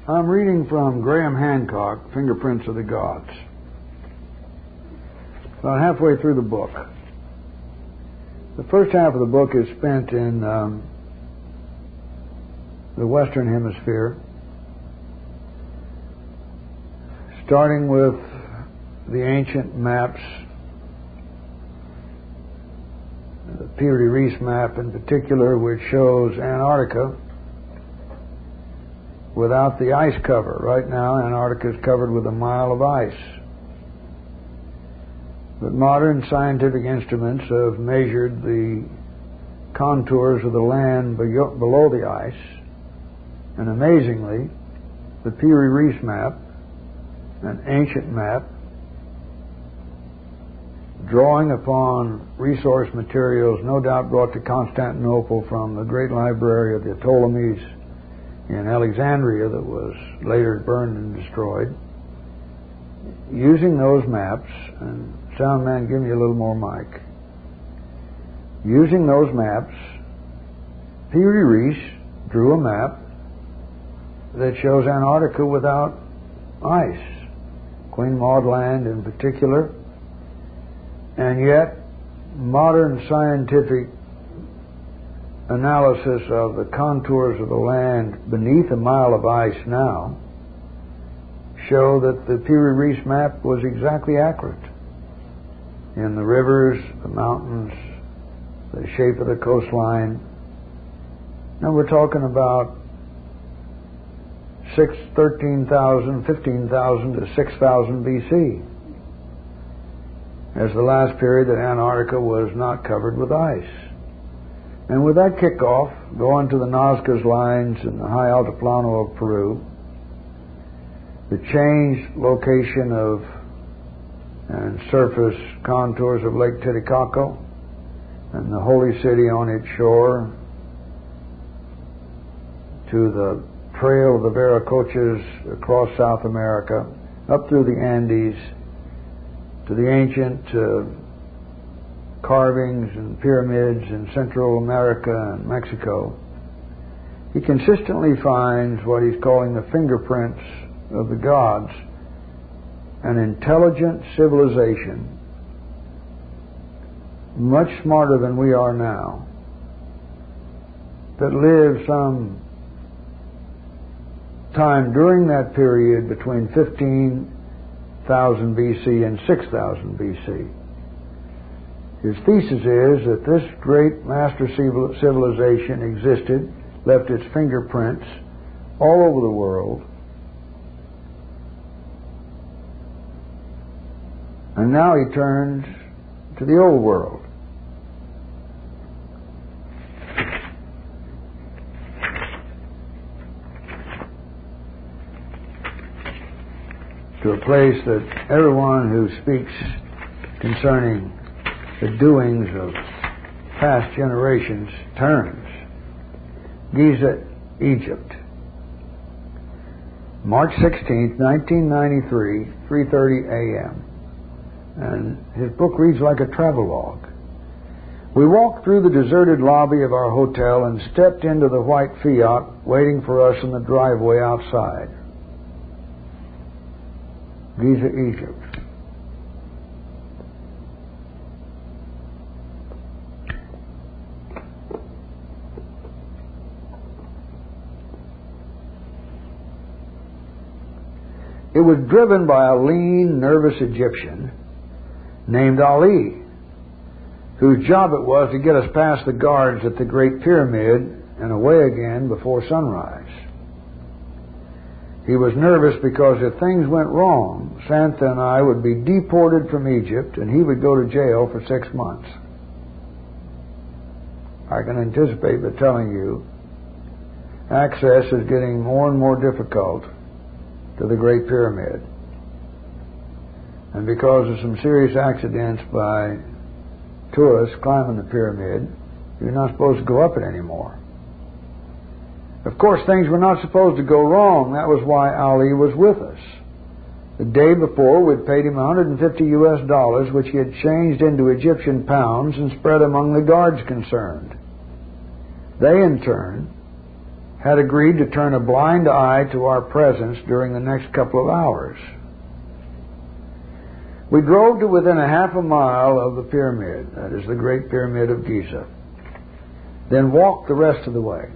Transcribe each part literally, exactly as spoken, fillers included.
I'm reading from Graham Hancock, Fingerprints of the Gods. About halfway through the book. The first half of the book is spent in um, the Western Hemisphere, starting with the ancient maps, the Piri Reis map in particular, which shows Antarctica without the ice cover. Right now, Antarctica is covered with a mile of ice. But modern scientific instruments have measured the contours of the land below the ice, and amazingly, the Piri Reis map, an ancient map, drawing upon resource materials no doubt brought to Constantinople from the great library of the Ptolemies in Alexandria that was later burned and destroyed. Using those maps, and sound man, give me a little more mic. Using those maps, Piri Reis drew a map that shows Antarctica without ice, Queen Maud Land in particular, and yet modern scientific analysis of the contours of the land beneath a mile of ice now show that the Piri Reis map was exactly accurate in the rivers, the mountains, the shape of the coastline. Now we're talking about six, thirteen thousand, fifteen thousand to six thousand B C as the last period that Antarctica was not covered with ice. And with that kickoff, going to the Nazca's lines in the high altiplano of Peru, the changed location of and surface contours of Lake Titicaca and the holy city on its shore, to the trail of the Viracochas across South America, up through the Andes, to the ancient uh, carvings and pyramids in Central America and Mexico. He consistently finds what he's calling the fingerprints of the gods, an intelligent civilization, much smarter than we are now, that lived some time during that period between fifteen thousand B C and six thousand B C. His thesis is that this great master civilization existed, left its fingerprints all over the world, and now he turns to the old world. To a place that everyone who speaks concerning the doings of past generations turns. Giza, Egypt. March sixteenth, nineteen ninety-three, three thirty a.m. And his book reads like a travelogue. We walked through the deserted lobby of our hotel and stepped into the white Fiat waiting for us in the driveway outside. Giza, Egypt. It was driven by a lean, nervous Egyptian named Ali, whose job it was to get us past the guards at the Great Pyramid and away again before sunrise. He was nervous because if things went wrong, Santa and I would be deported from Egypt and he would go to jail for six months. I can anticipate by telling you, access is getting more and more difficult to the Great Pyramid. And because of some serious accidents by tourists climbing the pyramid, you're not supposed to go up it anymore. Of course, things were not supposed to go wrong. That was why Ali was with us. The day before, we'd paid him one hundred fifty U S dollars, which he had changed into Egyptian pounds and spread among the guards concerned. They, in turn, had agreed to turn a blind eye to our presence during the next couple of hours. We drove to within a half a mile of the pyramid, that is the Great Pyramid of Giza, then walked the rest of the way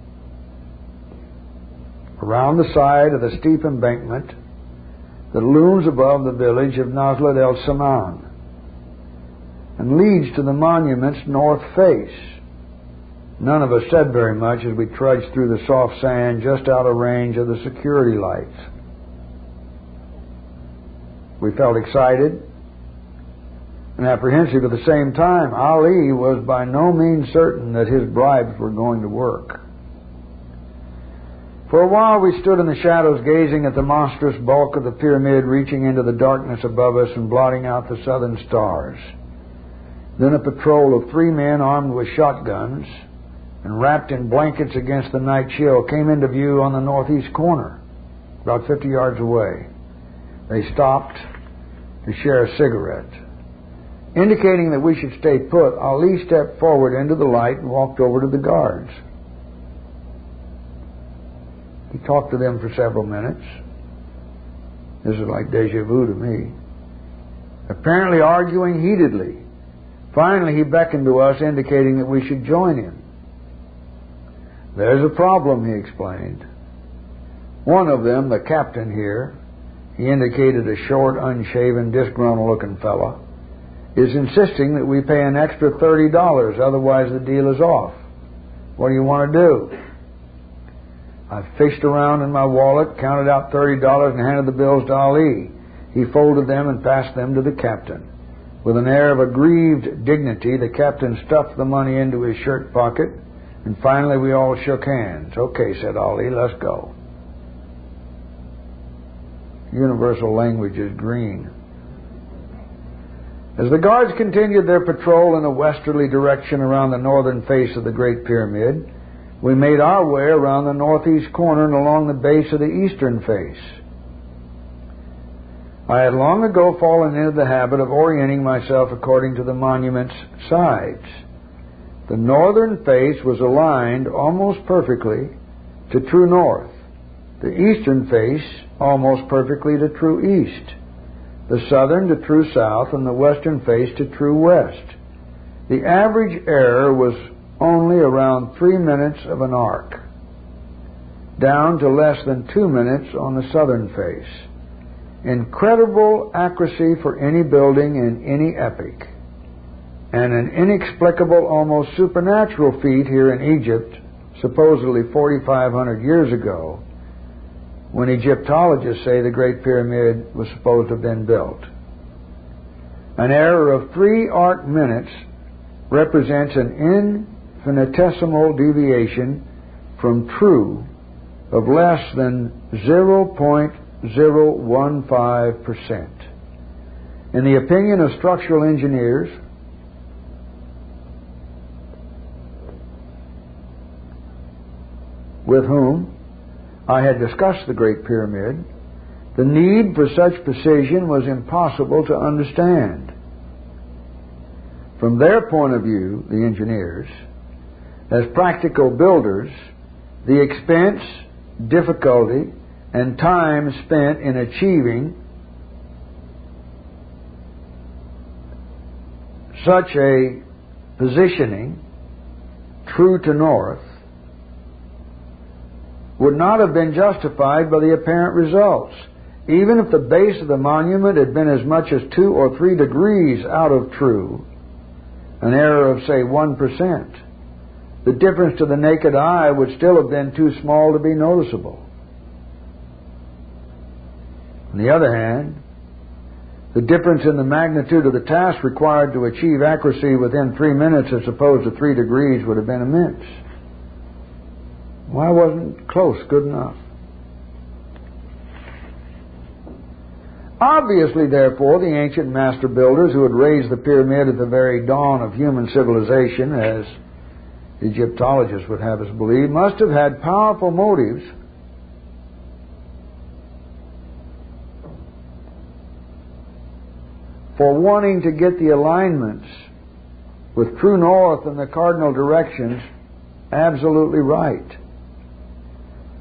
around the side of the steep embankment that looms above the village of Nazlat El Saman and leads to the monument's north face. None of us said very much as we trudged through the soft sand just out of range of the security lights. We felt excited and apprehensive at the same time. Ali was by no means certain that his bribes were going to work. For a while we stood in the shadows gazing at the monstrous bulk of the pyramid reaching into the darkness above us and blotting out the southern stars. Then a patrol of three men armed with shotguns and wrapped in blankets against the night chill came into view on the northeast corner, about fifty yards away. They stopped to share a cigarette. Indicating that we should stay put, Ali stepped forward into the light and walked over to the guards. He talked to them for several minutes. This is like deja vu to me. Apparently arguing heatedly. Finally, he beckoned to us, indicating that we should join him. There's a problem, he explained. One of them, the captain here, he indicated a short, unshaven, disgruntled-looking fellow, is insisting that we pay an extra thirty dollars, otherwise the deal is off. What do you want to do? I fished around in my wallet, counted out thirty dollars, and handed the bills to Ali. He folded them and passed them to the captain. With an air of aggrieved dignity, the captain stuffed the money into his shirt pocket, and finally we all shook hands. Okay, said Ali, let's go. Universal language is green. As the guards continued their patrol in a westerly direction around the northern face of the Great Pyramid, we made our way around the northeast corner and along the base of the eastern face. I had long ago fallen into the habit of orienting myself according to the monument's sides. The northern face was aligned almost perfectly to true north, the eastern face almost perfectly to true east, the southern to true south, and the western face to true west. The average error was only around three minutes of an arc, down to less than two minutes on the southern face. Incredible accuracy for any building in any epoch, and an inexplicable, almost supernatural feat here in Egypt, supposedly forty-five hundred years ago, when Egyptologists say the Great Pyramid was supposed to have been built. An error of three arc minutes represents an infinitesimal deviation from true of less than zero point zero one five percent. In the opinion of structural engineers, with whom I had discussed the Great Pyramid, the need for such precision was impossible to understand. From their point of view, the engineers, as practical builders, the expense, difficulty, and time spent in achieving such a positioning, true to north, would not have been justified by the apparent results. Even if the base of the monument had been as much as two or three degrees out of true, an error of, say, one percent, the difference to the naked eye would still have been too small to be noticeable. On the other hand, the difference in the magnitude of the task required to achieve accuracy within three minutes as opposed to three degrees would have been immense. Why wasn't close good enough? Obviously, therefore, the ancient master builders who had raised the pyramid at the very dawn of human civilization, as Egyptologists would have us believe, must have had powerful motives for wanting to get the alignments with true north and the cardinal directions absolutely right.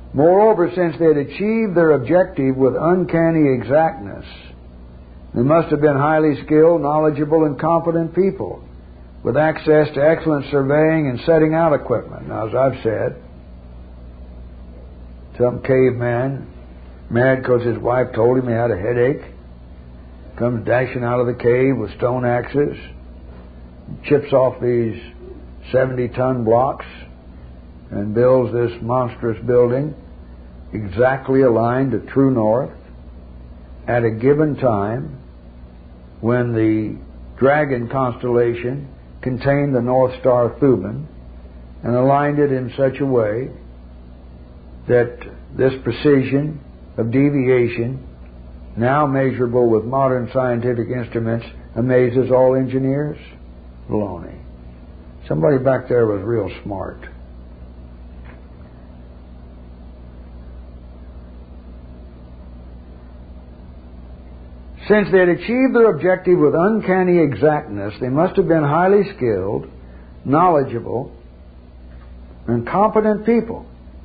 Moreover, since they had achieved their objective with uncanny exactness, they must have been highly skilled, knowledgeable, and competent people with access to excellent surveying and setting out equipment. Now, as I've said, some caveman, mad because his wife told him he had a headache, comes dashing out of the cave with stone axes, chips off these seventy-ton blocks, and builds this monstrous building exactly aligned to true north at a given time when the Dragon constellation contained the North Star Thuban, and aligned it in such a way that this precision of deviation, now measurable with modern scientific instruments, amazes all engineers? Baloney. Somebody back there was real smart. Since they had achieved their objective with uncanny exactness, they must have been highly skilled, knowledgeable, and competent people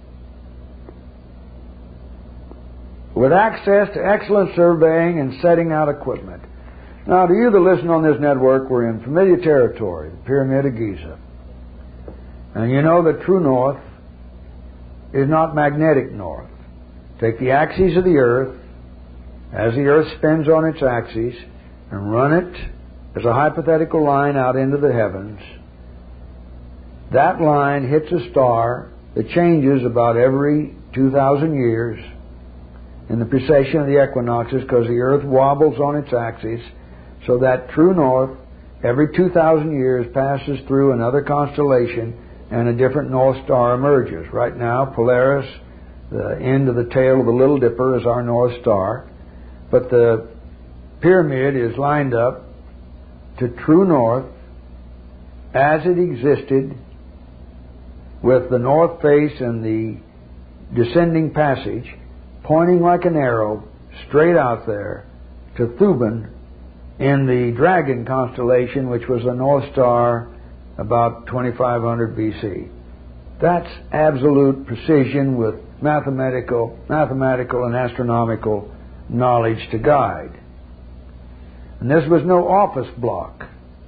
with access to excellent surveying and setting out equipment. Now, to you that listen on this network, we're in familiar territory, the Pyramid of Giza. And you know that true north is not magnetic north. Take the axis of the earth, as the earth spins on its axis, and run it as a hypothetical line out into the heavens. That line hits a star that changes about every two thousand years in the precession of the equinoxes, because the earth wobbles on its axis, so that true north every two thousand years passes through another constellation and a different North Star emerges. Right now, Polaris, the end of the tail of the Little Dipper, is our North Star. But the pyramid is lined up to true north as it existed, with the north face and the descending passage pointing like an arrow straight out there to Thuban in the Dragon constellation, which was the North Star about twenty-five hundred B C. That's absolute precision with mathematical, mathematical and astronomical knowledge to guide. And this was no office block.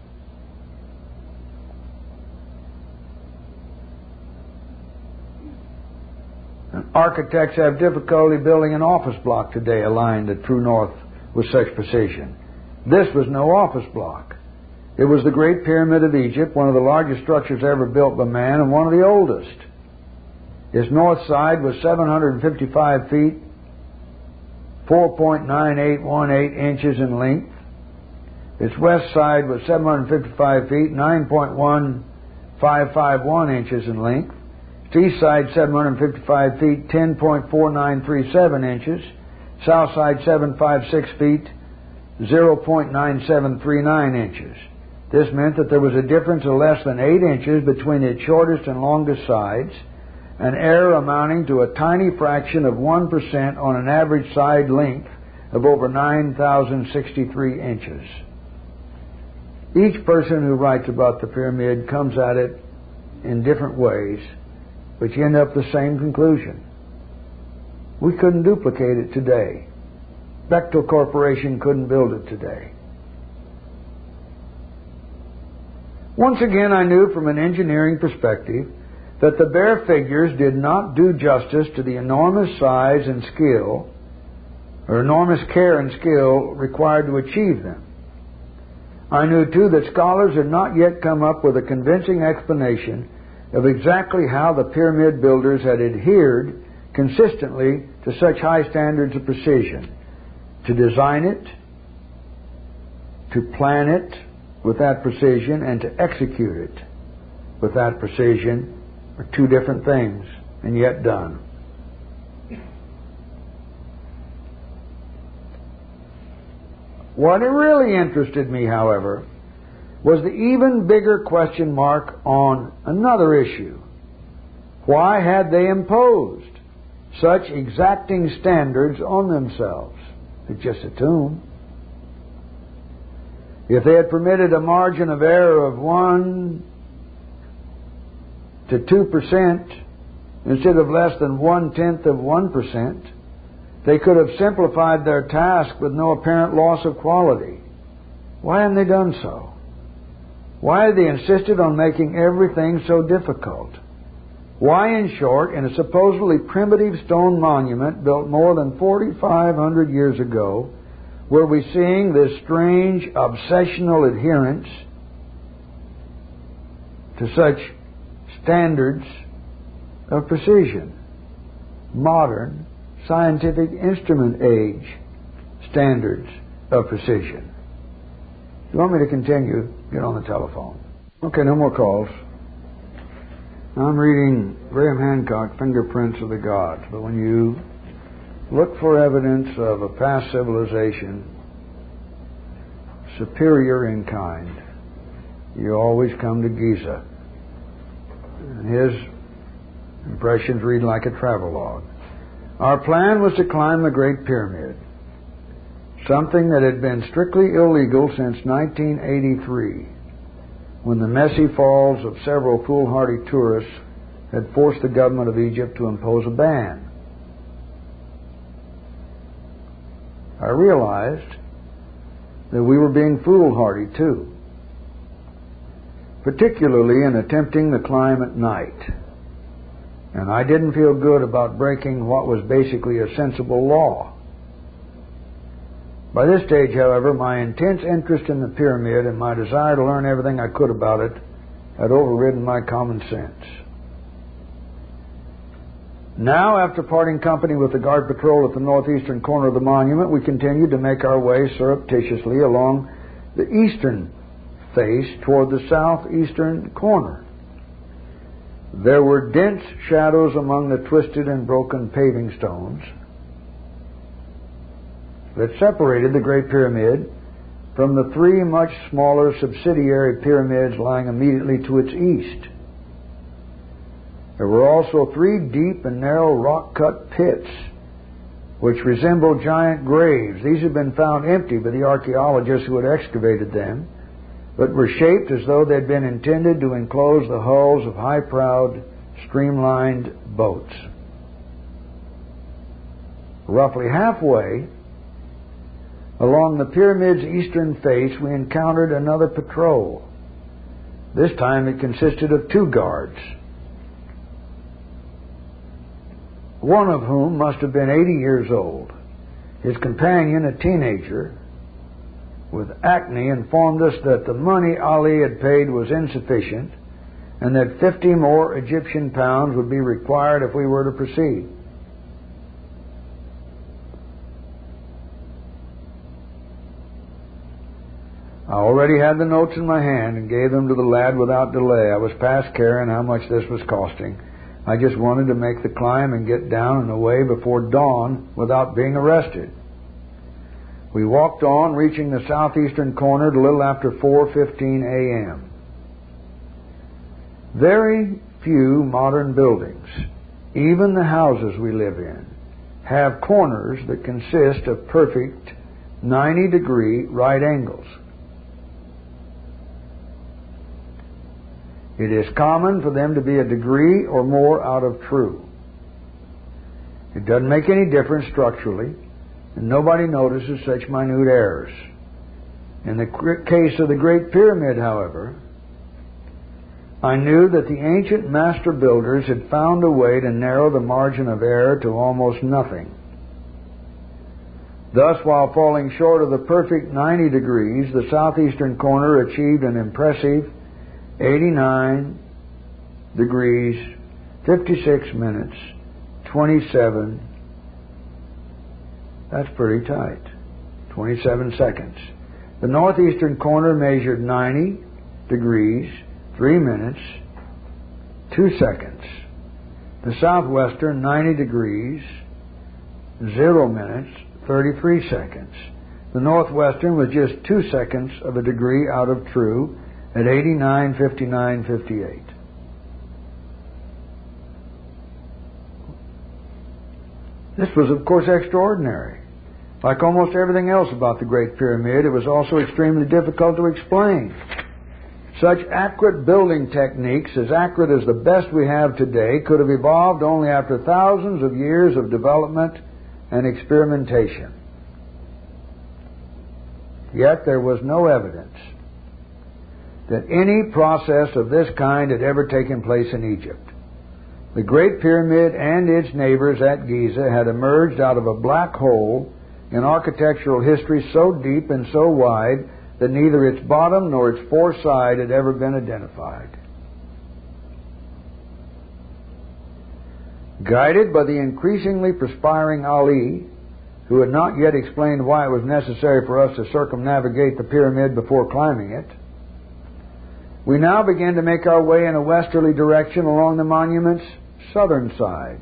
And architects have difficulty building an office block today aligned to true north with such precision. This was no office block. It was the Great Pyramid of Egypt, one of the largest structures ever built by man and one of the oldest. Its north side was seven hundred fifty-five feet, four point nine eight one eight inches in length. Its west side was seven hundred fifty-five feet, nine point one five five one inches in length. Its east side, seven hundred fifty-five feet, ten point four nine three seven inches. South side, seven hundred fifty-six feet, zero point nine seven three nine inches. This meant that there was a difference of less than eight inches between its shortest and longest sides, an error amounting to a tiny fraction of one percent on an average side length of over nine thousand sixty-three inches. Each person who writes about the pyramid comes at it in different ways, but you end up the same conclusion. We couldn't duplicate it today. Bechtel Corporation couldn't build it today. Once again, I knew from an engineering perspective that the bare figures did not do justice to the enormous size and skill, or enormous care and skill required to achieve them. I knew, too, that scholars had not yet come up with a convincing explanation of exactly how the pyramid builders had adhered consistently to such high standards of precision. To design it, to plan it with that precision, and to execute it with that precision are two different things, and yet done. What really interested me, however, was the even bigger question mark on another issue. Why had they imposed such exacting standards on themselves? It's just a tomb. If they had permitted a margin of error of one to two percent instead of less than one-tenth of one percent. They could have simplified their task with no apparent loss of quality. Why hadn't they done so? Why had they insisted on making everything so difficult? Why, in short, in a supposedly primitive stone monument built more than forty-five hundred years ago, were we seeing this strange obsessional adherence to such standards of precision? Modern, scientific instrument age standards of precision. If you want me to continue, get on the telephone. Okay, no more calls. I'm reading Graham Hancock, Fingerprints of the Gods. But when you look for evidence of a past civilization superior in kind, you always come to Giza. And his impressions read like a travelogue. Our plan was to climb the Great Pyramid, something that had been strictly illegal since nineteen eighty-three, when the messy falls of several foolhardy tourists had forced the government of Egypt to impose a ban. I realized that we were being foolhardy too, particularly in attempting the climb at night. And I didn't feel good about breaking what was basically a sensible law. By this stage, however, my intense interest in the pyramid and my desire to learn everything I could about it had overridden my common sense. Now, after parting company with the guard patrol at the northeastern corner of the monument, we continued to make our way surreptitiously along the eastern face toward the southeastern corner. There were dense shadows among the twisted and broken paving stones that separated the Great Pyramid from the three much smaller subsidiary pyramids lying immediately to its east. There were also three deep and narrow rock-cut pits which resembled giant graves. These had been found empty by the archaeologists who had excavated them, but were shaped as though they had been intended to enclose the hulls of high-prowed, streamlined boats. Roughly halfway along the pyramid's eastern face, we encountered another patrol. This time it consisted of two guards, one of whom must have been eighty years old. His companion, a teenager with acne, informed us that the money Ali had paid was insufficient and that fifty more Egyptian pounds would be required if we were to proceed. I already had the notes in my hand and gave them to the lad without delay. I was past caring how much this was costing. I just wanted to make the climb and get down and away before dawn without being arrested. We walked on, reaching the southeastern corner at a little after four fifteen a.m. Very few modern buildings, even the houses we live in, have corners that consist of perfect ninety degree right angles. It is common for them to be a degree or more out of true. It doesn't make any difference structurally, and nobody notices such minute errors. In the case of the Great Pyramid, however, I knew that the ancient master builders had found a way to narrow the margin of error to almost nothing. Thus, while falling short of the perfect ninety degrees, the southeastern corner achieved an impressive eighty-nine degrees, fifty-six minutes, twenty-seven. That's pretty tight. twenty-seven seconds. The northeastern corner measured ninety degrees, three minutes, two seconds. The southwestern, ninety degrees, zero minutes, thirty-three seconds. The northwestern was just two seconds of a degree out of true at eighty-nine, fifty-nine, fifty-eight. This was, of course, extraordinary. Like almost everything else about the Great Pyramid, it was also extremely difficult to explain. Such accurate building techniques, as accurate as the best we have today, could have evolved only after thousands of years of development and experimentation. Yet there was no evidence that any process of this kind had ever taken place in Egypt. The Great Pyramid and its neighbors at Giza had emerged out of a black hole in architectural history so deep and so wide that neither its bottom nor its fourth side had ever been identified. Guided by the increasingly perspiring Ali, who had not yet explained why it was necessary for us to circumnavigate the pyramid before climbing it, we now began to make our way in a westerly direction along the monument's southern side.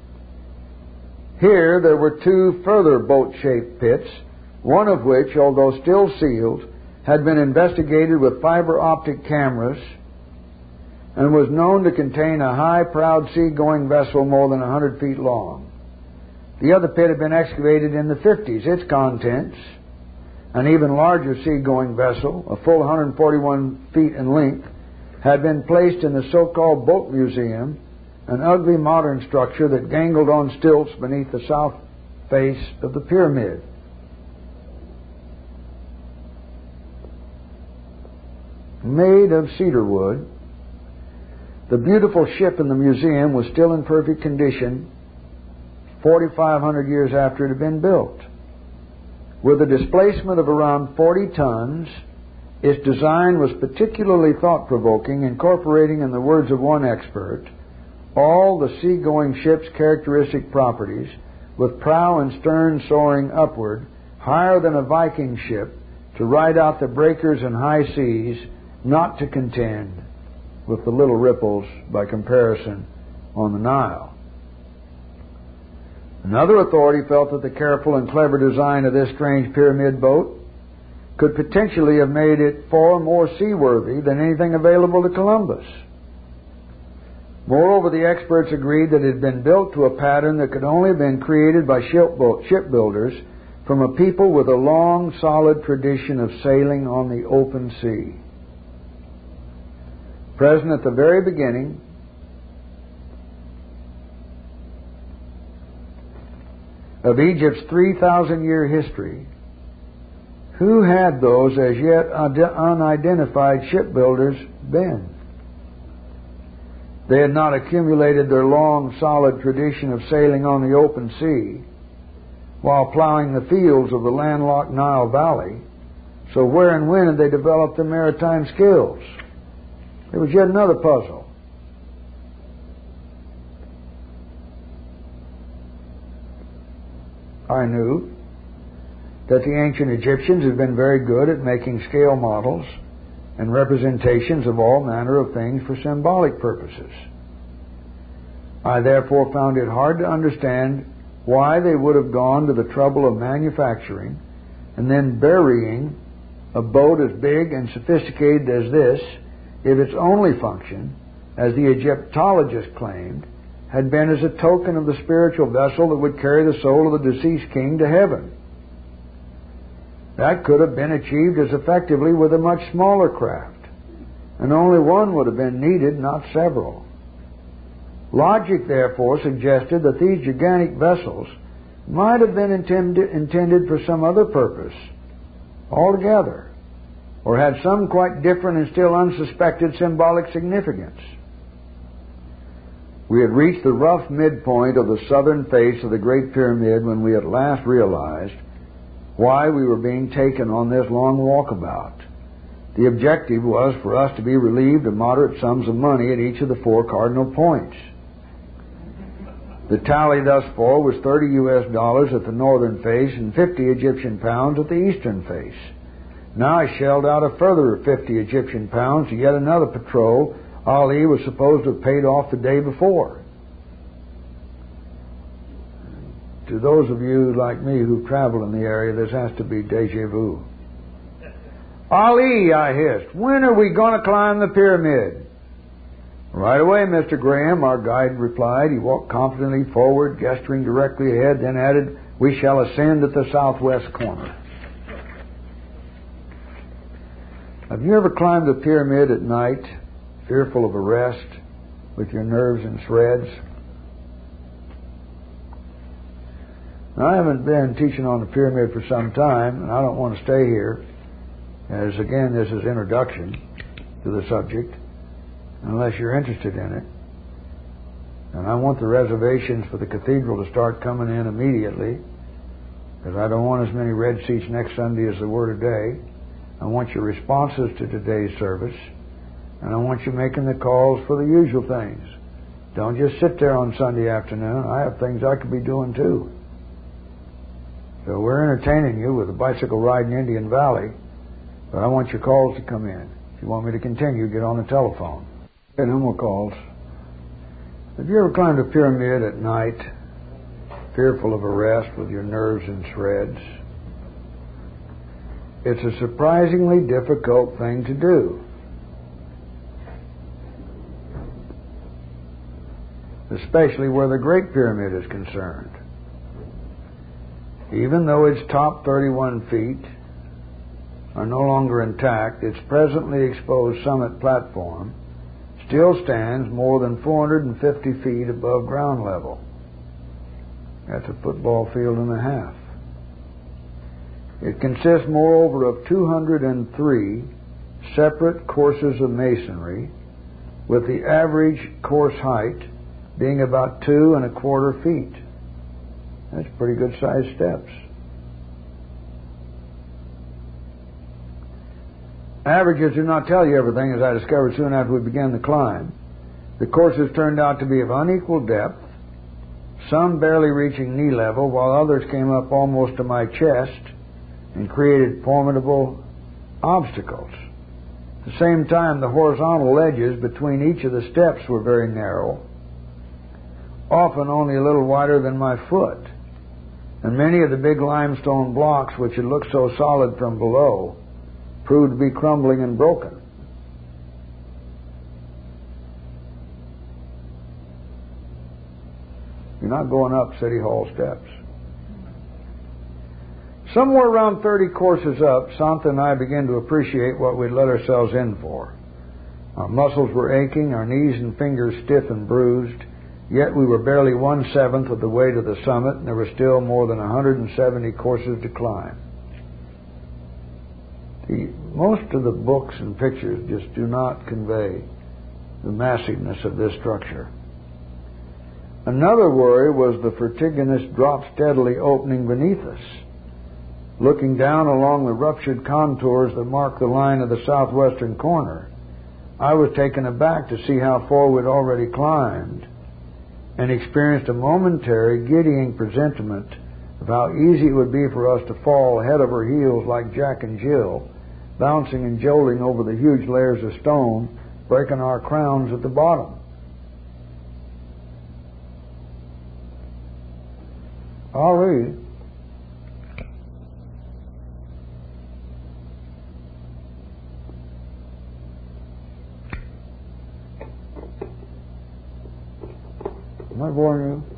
Here there were two further boat-shaped pits, one of which, although still sealed, had been investigated with fiber optic cameras and was known to contain a high, proud sea-going vessel more than one hundred feet long. The other pit had been excavated in the fifties. Its contents, an even larger sea-going vessel, a full one hundred forty-one feet in length, had been placed in the so-called Boat Museum, an ugly modern structure that dangled on stilts beneath the south face of the pyramid. Made of cedar wood, the beautiful ship in the museum was still in perfect condition forty-five hundred years after it had been built. With a displacement of around forty tons, its design was particularly thought-provoking, incorporating, in the words of one expert, all the sea-going ship's characteristic properties, with prow and stern soaring upward, higher than a Viking ship, to ride out the breakers and high seas, not to contend with the little ripples, by comparison, on the Nile. Another authority felt that the careful and clever design of this strange pyramid boat could potentially have made it far more seaworthy than anything available to Columbus. Moreover, the experts agreed that it had been built to a pattern that could only have been created by shipbuilders from a people with a long, solid tradition of sailing on the open sea. Present at the very beginning of Egypt's three thousand year history, who had those as yet unidentified shipbuilders been? They had not accumulated their long, solid tradition of sailing on the open sea while plowing the fields of the landlocked Nile Valley. So where and when had they developed their maritime skills? It was yet another puzzle. I knew that the ancient Egyptians had been very good at making scale models and representations of all manner of things for symbolic purposes. I therefore found it hard to understand why they would have gone to the trouble of manufacturing and then burying a boat as big and sophisticated as this if its only function, as the Egyptologists claimed, had been as a token of the spiritual vessel that would carry the soul of the deceased king to heaven. That could have been achieved as effectively with a much smaller craft, and only one would have been needed, not several. Logic, therefore, suggested that these gigantic vessels might have been intended, intended for some other purpose altogether, or had some quite different and still unsuspected symbolic significance. We had reached the rough midpoint of the southern face of the Great Pyramid when we at last realized why we were being taken on this long walkabout. The objective was for us to be relieved of moderate sums of money at each of the four cardinal points. The tally thus far was thirty U S dollars at the northern face and fifty Egyptian pounds at the eastern face. Now I shelled out a further fifty Egyptian pounds to yet another patrol Ali was supposed to have paid off the day before. To those of you like me who've traveled in the area, this has to be deja vu. Ali, I hissed, when are we going to climb the pyramid? Right away, Mister Graham, our guide replied. He walked confidently forward, gesturing directly ahead, then added, we shall ascend at the southwest corner. Have you ever climbed a pyramid at night, fearful of arrest, with your nerves in shreds? Now, I haven't been teaching on the pyramid for some time, and I don't want to stay here, as again, this is introduction to the subject, unless you're interested in it. And I want the reservations for the cathedral to start coming in immediately, because I don't want as many red seats next Sunday as there were today. I want your responses to today's service, and I want you making the calls for the usual things. Don't just sit there on Sunday afternoon. I have things I could be doing too. So we're entertaining you with a bicycle ride in Indian Valley, but I want your calls to come in. If you want me to continue, get on the telephone. Okay, no more calls. Have you ever climbed a pyramid at night, fearful of arrest with your nerves in shreds? It's a surprisingly difficult thing to do. Especially where the Great Pyramid is concerned. Even though its top thirty-one feet are no longer intact, its presently exposed summit platform still stands more than four hundred fifty feet above ground level. That's a football field and a half. It consists, moreover, of two hundred three separate courses of masonry, with the average course height being about two and a quarter feet. That's pretty good sized steps. Averages do not tell you everything, as I discovered soon after we began the climb. The courses turned out to be of unequal depth, some barely reaching knee level, while others came up almost to my chest and created formidable obstacles. At the same time, the horizontal ledges between each of the steps were very narrow, often only a little wider than my foot, and many of the big limestone blocks, which had looked so solid from below, proved to be crumbling and broken. You're not going up City Hall steps. Somewhere around thirty courses up, Santa and I began to appreciate what we'd let ourselves in for. Our muscles were aching, our knees and fingers stiff and bruised, yet we were barely one-seventh of the way to the summit, and there were still more than one hundred seventy courses to climb. The, most of the books and pictures just do not convey the massiveness of this structure. Another worry was the vertiginous drop steadily opening beneath us. Looking down along the ruptured contours that mark the line of the southwestern corner, I was taken aback to see how far we'd already climbed, and experienced a momentary giddying presentiment of how easy it would be for us to fall head over heels like Jack and Jill, bouncing and jolting over the huge layers of stone, breaking our crowns at the bottom. I'll read. Am I boring you?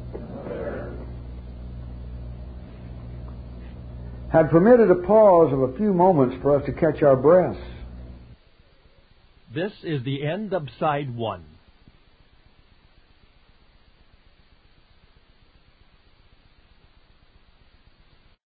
Had permitted a pause of a few moments for us to catch our breaths. This is the end of side one.